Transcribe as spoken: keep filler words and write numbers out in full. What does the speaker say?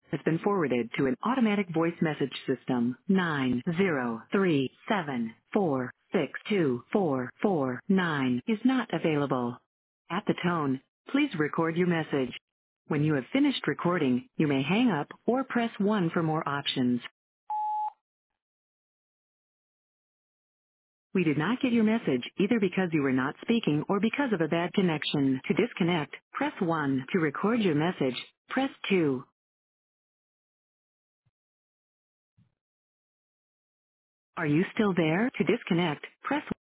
has been forwarded to an automatic voice message system. nine zero three seven four six two four four nine is not available. At the tone, please record your message. When you have finished recording, you may hang up or press one for more options. We did not get your message either because you were not speaking or because of a bad connection. To disconnect, press one. To record your message, press two. Are you still there? To disconnect, press